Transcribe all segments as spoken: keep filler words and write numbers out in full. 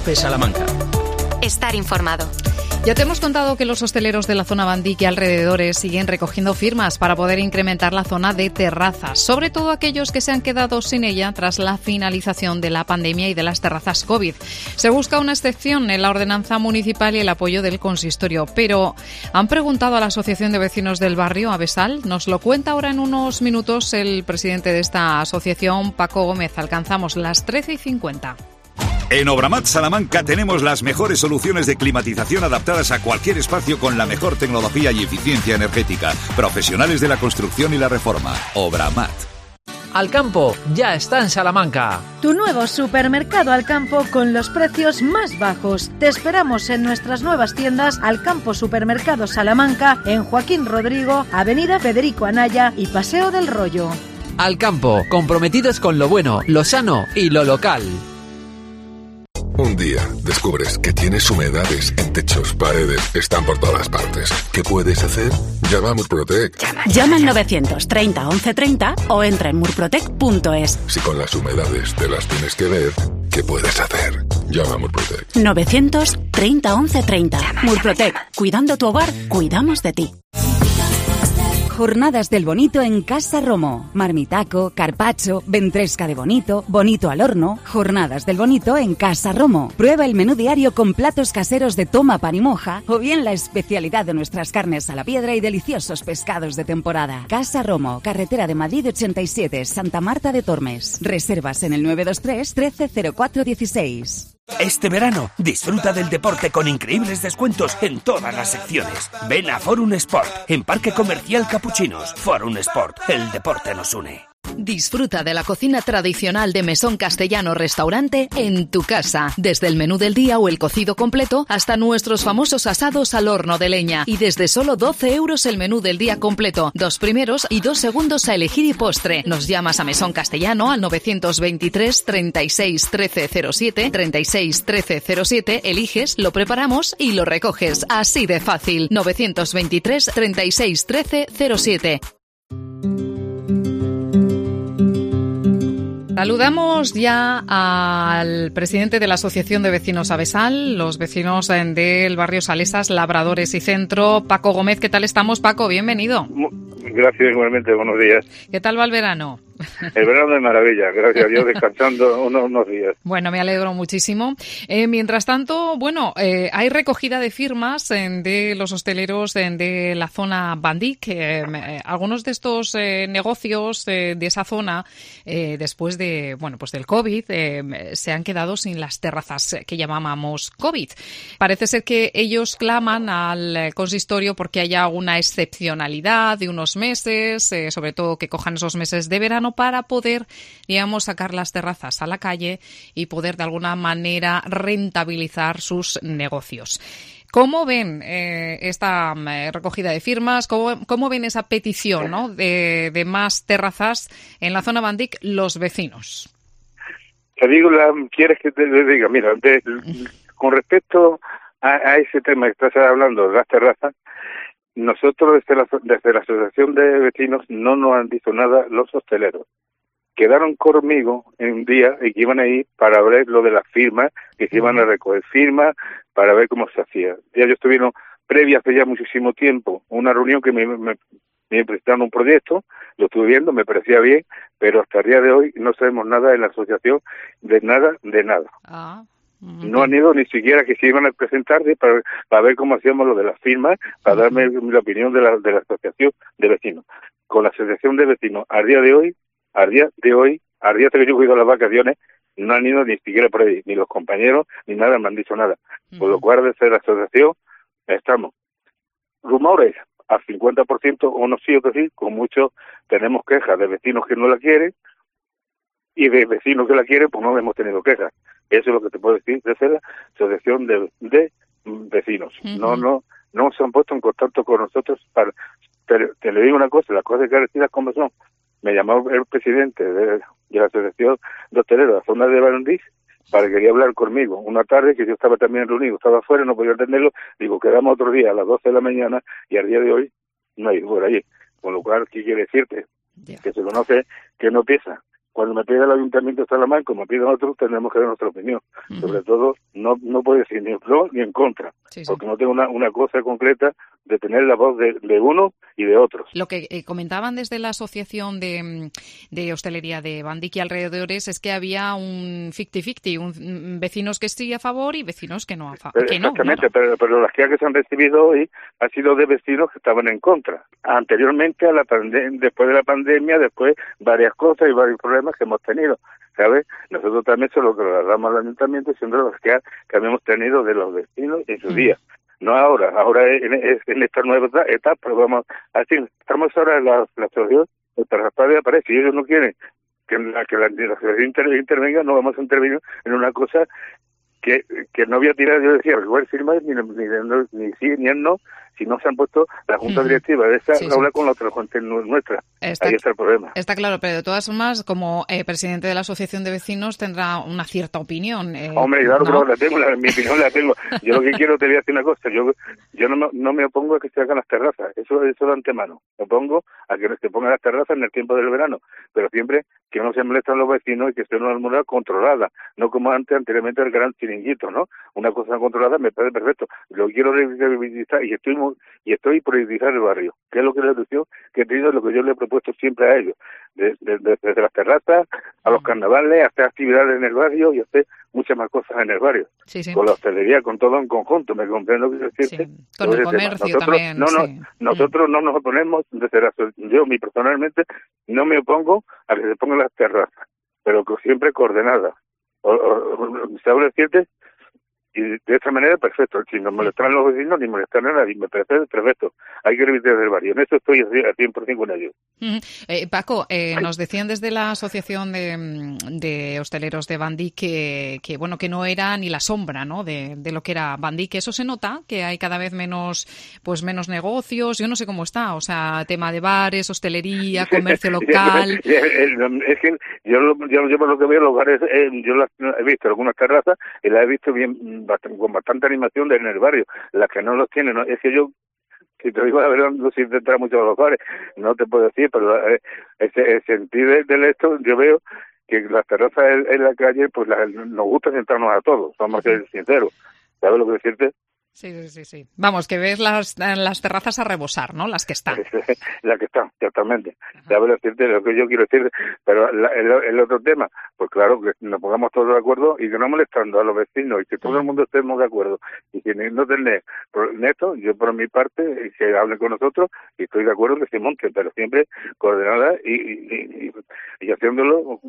COPE Salamanca. Estar informado. Ya te hemos contado que los hosteleros de la zona Bandic y alrededores siguen recogiendo firmas para poder incrementar la zona de terrazas, sobre todo aquellos que se han quedado sin ella tras la finalización de la pandemia y de las terrazas COVID. Se busca una excepción en la ordenanza municipal y el apoyo del consistorio, pero han preguntado a la Asociación de Vecinos del Barrio, Avesal. Nos lo cuenta ahora en unos minutos el presidente de esta asociación, Paco Gómez. Alcanzamos las trece y cincuenta. En Obramat Salamanca tenemos las mejores soluciones de climatización adaptadas a cualquier espacio con la mejor tecnología y eficiencia energética. Profesionales de la construcción y la reforma. Obramat. Alcampo ya está en Salamanca. Tu nuevo supermercado Alcampo con los precios más bajos. Te esperamos en nuestras nuevas tiendas Alcampo Supermercado Salamanca en Joaquín Rodrigo, Avenida Federico Anaya y Paseo del Rollo. Alcampo, comprometidos con lo bueno, lo sano y lo local. Un día descubres que tienes humedades en techos, paredes, están por todas partes. ¿Qué puedes hacer? Llama a Murprotec. Llama, Llama al novecientos treinta once treinta o entra en murprotec punto es. Si con las humedades te las tienes que ver, ¿qué puedes hacer? Llama a Murprotec. novecientos treinta once treinta. Murprotec. Cuidando tu hogar, cuidamos de ti. Jornadas del Bonito en Casa Romo. Marmitaco, carpaccio, ventresca de bonito, bonito al horno. Jornadas del Bonito en Casa Romo. Prueba el menú diario con platos caseros de toma, pan y moja, o bien la especialidad de nuestras carnes a la piedra y deliciosos pescados de temporada. Casa Romo, carretera de Madrid ochenta y siete, Santa Marta de Tormes. Reservas en el nueve dos tres, trece cero cuatro dieciséis. Este verano, disfruta del deporte con increíbles descuentos en todas las secciones. Ven a Forum Sport, en Parque Comercial Capuchinos. Forum Sport, el deporte nos une. Disfruta de la cocina tradicional de Mesón Castellano Restaurante en tu casa. Desde el menú del día o el cocido completo hasta nuestros famosos asados al horno de leña. Y desde solo doce euros el menú del día completo. Dos primeros y dos segundos a elegir y postre. Nos llamas a Mesón Castellano al novecientos veintitrés, treinta y seis, trece cero siete, treinta y seis, trece cero siete. Eliges, lo preparamos y lo recoges. Así de fácil. novecientos veintitrés, treinta y seis, trece cero siete. Saludamos ya al presidente de la Asociación de Vecinos Avesal, los vecinos del barrio Salesas, Labradores y Centro, Paco Gómez. ¿Qué tal estamos, Paco? Bienvenido. Gracias, igualmente. Buenos días. ¿Qué tal va el verano? El verano de maravilla, gracias a Dios, descansando unos, unos días. Bueno, me alegro muchísimo. Eh, mientras tanto, bueno, eh, hay recogida de firmas eh, de los hosteleros eh, de la zona Bandic. Eh, eh, algunos de estos eh, negocios eh, de esa zona, eh, después de, bueno, pues del COVID, eh, se han quedado sin las terrazas que llamábamos COVID. Parece ser que ellos claman al consistorio porque haya una excepcionalidad de unos meses, eh, sobre todo que cojan esos meses de verano, para poder, digamos, sacar las terrazas a la calle y poder de alguna manera rentabilizar sus negocios. ¿Cómo ven eh, esta eh, recogida de firmas? ¿Cómo, cómo ven esa petición, ¿no?, de, de más terrazas en la zona Bandic los vecinos? Te digo, la, ¿quieres que te, te diga? Mira, de, con respecto a, a ese tema que estás hablando de las terrazas, nosotros desde la, desde la Asociación de Vecinos no nos han dicho nada los hosteleros. Quedaron conmigo en un día y que iban a ir para ver lo de las firmas, que se iban a recoger firmas para ver cómo se hacía. Ya ellos tuvieron, previa hace ya muchísimo tiempo, una reunión que me, me, me presentaron un proyecto, lo estuve viendo, me parecía bien, pero hasta el día de hoy no sabemos nada en la asociación, de nada, de nada. Ah. No han ido ni siquiera que se iban a presentar para, para ver cómo hacíamos lo de las firmas, para uh-huh. darme la opinión de la, de la asociación de vecinos. Con la asociación de vecinos, al día de hoy, al día de hoy, al día de que yo he ido a las vacaciones, no han ido ni siquiera por ahí, ni los compañeros, ni nada, me han dicho nada. Uh-huh. Por lo cual, desde la asociación, estamos. Rumores, al cincuenta por ciento, unos sí, otros sí, con muchos tenemos quejas de vecinos que no la quieren, y de vecinos que la quieren, pues no hemos tenido quejas. Eso es lo que te puedo decir desde la asociación de, de vecinos. Uh-huh. No, no, no se han puesto en contacto con nosotros para, pero te le digo una cosa, las cosas clarecidas como son. Me llamó el presidente de, de la asociación de hosteleros de la zona de Bandic para que quería hablar conmigo. Una tarde que yo estaba también reunido, estaba afuera, no podía atenderlo, digo, quedamos otro día a las doce de la mañana y al día de hoy no hay por allí. Con lo cual, ¿qué quiere decirte? Yeah. Que se conoce que no empieza. cuando me pide el Ayuntamiento de Salamanca, como me piden otros, tenemos que dar nuestra opinión. Uh-huh. Sobre todo, no no puedo decir ni en pro ni en contra, sí, sí. porque no tengo una, una cosa concreta de tener la voz de, de uno y de otros. Lo que eh, comentaban desde la Asociación de, de Hostelería de Bandic y alrededores es que había un cincuenta cincuenta, vecinos que sí a favor y vecinos que no a favor. Exactamente, no, claro. pero, pero las quejas que se han recibido hoy han sido de vecinos que estaban en contra. Anteriormente, a la pandem- después de la pandemia, después varias cosas y varios problemas que hemos tenido, ¿sabes? Nosotros también se lo trasladamos al Ayuntamiento siempre las quejas que habíamos tenido de los vecinos en su mm. día. No ahora, ahora en, en esta nueva etapa, vamos, así, estamos ahora en la, la situación, el Terraspade aparece, y ellos no quieren que la, que la, la asociación intervenga, no vamos a intervenir en una cosa que, que no voy a tirar, yo decía, igual firmar ni, ni, ni, ni sí ni el no, si no se han puesto la junta directiva de esa, sí, habla sí. con la otra junta nuestra. Está, ahí está el problema. Está claro, pero de todas formas, como eh, presidente de la Asociación de Vecinos, tendrá una cierta opinión. Eh, Hombre, claro, ¿no? Pero la tengo, la, mi opinión la tengo. Yo lo que quiero, te voy a decir una cosa, yo yo no me, no me opongo a que se hagan las terrazas, eso eso de antemano. Me opongo a que se pongan las terrazas en el tiempo del verano, pero siempre que no se molestan los vecinos y que esté una almohada controlada, no como antes, anteriormente el gran chiringuito, ¿no? Una cosa controlada me parece perfecto. Lo quiero revisitar y estoy muy, y estoy por revisitar el barrio, que es lo que la ilusión que he tenido, lo que yo le he propuesto siempre a ellos, desde, desde, desde las terrazas a los carnavales, hasta actividades en el barrio y hacer muchas más cosas en el barrio, sí, sí. con la hostelería, con todo en conjunto, me comprendo que se siente. Sí. Con el comercio nosotros, también. No, no, sí. Nosotros mm. no nos oponemos, desde la, yo mi personalmente no me opongo a que se pongan las terrazas, pero que siempre coordenadas. O, o, ¿sabes decirte? Y de esta manera, perfecto. Si no molestan a los vecinos, ni molestan a nadie. Me parece perfecto. Hay que revivir el barrio. En eso estoy a cien por ciento con ellos. Uh-huh. Eh, Paco, eh, nos decían desde la Asociación de, de Hosteleros de Bandic que, que, bueno, que no era ni la sombra, ¿no?, de, de lo que era Bandic. Eso se nota, que hay cada vez menos, pues menos negocios. Yo no sé cómo está. O sea, tema de bares, hostelería, comercio local. Es que yo, yo, yo por lo que veo, los bares, eh, yo las he visto algunas terrazas y las he visto bien, con bastante animación en el barrio. Las que no los tienen, ¿no? Es que yo, si te digo la verdad, no sé si te entra mucho a los bares, no te puedo decir, pero eh, ese, el sentido del esto, yo veo que las terrazas en, en la calle, pues la, nos gusta sentarnos a todos, vamos a ser sinceros. ¿Sabes lo que decirte? Sí, sí, sí, sí. Vamos, que ves las, las terrazas a rebosar, ¿no? Las que están. Las que están, exactamente. ¿Sabes decirte lo que yo quiero decir? Pero la, el, el otro tema, pues claro, que nos pongamos todos de acuerdo y que no molestando a los vecinos y que todo el mundo estemos de acuerdo. Y que no tener neto, yo por mi parte, que hablen con nosotros y estoy de acuerdo en que se monte, pero siempre coordinada y, y, y, y haciéndolo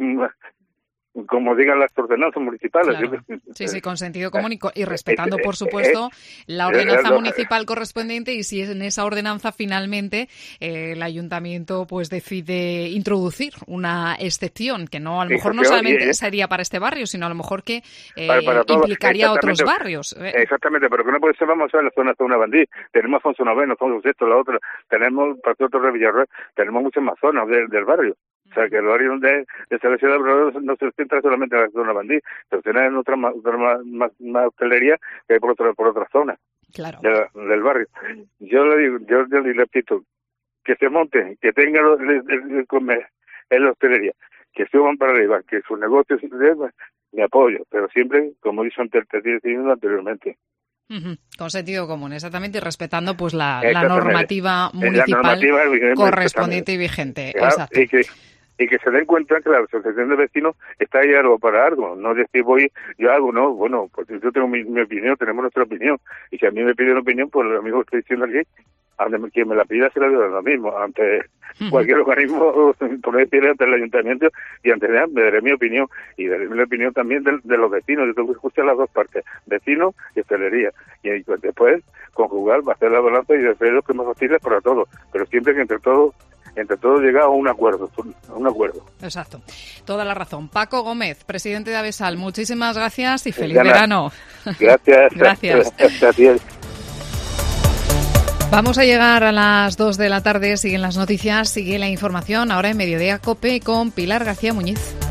como digan las ordenanzas municipales. Claro. Sí, sí, con sentido común y, y respetando, por supuesto, la ordenanza municipal correspondiente, y si es en esa ordenanza finalmente eh, el ayuntamiento pues decide introducir una excepción, que no a lo mejor no solamente sería para este barrio, sino a lo mejor que eh, para, para implicaría a otros barrios. Exactamente, pero que no puede ser, vamos a ver la zona zona Bandí, tenemos Afonso Noveno, Afonso esto, la otra, tenemos Paseo Torre Villarreal, tenemos muchas más zonas del, del barrio. O sea, que el barrio de, de la ciudad de no se centra solamente en la zona Bandí, se centra en otra, otra más, más, más hostelería que hay por otra, por otra zona claro. de, del barrio. Yo le digo, yo, yo le repito, que se monten, que tengan el, el, el, el, el hostelería, que suban para arriba, que sus negocios, me apoyo, pero siempre, como hizo anteriormente. Uh-huh. Con sentido común, exactamente, y respetando pues la, la normativa municipal la normativa correspondiente y vigente. Claro, exacto. Y que, y que se den cuenta que la asociación de vecinos está ahí algo para algo, no decir voy, yo hago, no, bueno, pues yo tengo mi, mi opinión, tenemos nuestra opinión, y si a mí me piden opinión, pues lo mismo que estoy diciendo aquí, ante quien me la pida se la doy lo mismo, ante uh-huh. cualquier organismo, por decir, ante el ayuntamiento, y ante él me daré mi opinión, y daré mi opinión también de, de los vecinos, yo tengo que escuchar las dos partes, vecinos y hostelería, y pues, después conjugar, hacer la balanza y hacer lo que más factible para todos, pero siempre que entre todos entre todos llega a un acuerdo, a un acuerdo. Exacto. Toda la razón. Paco Gómez, presidente de Avesal, muchísimas gracias y feliz Gana. verano. Gracias. Gracias. Gracias. Vamos a llegar a las dos de la tarde, siguen las noticias, sigue la información, ahora en Mediodía COPE con Pilar García Muñiz.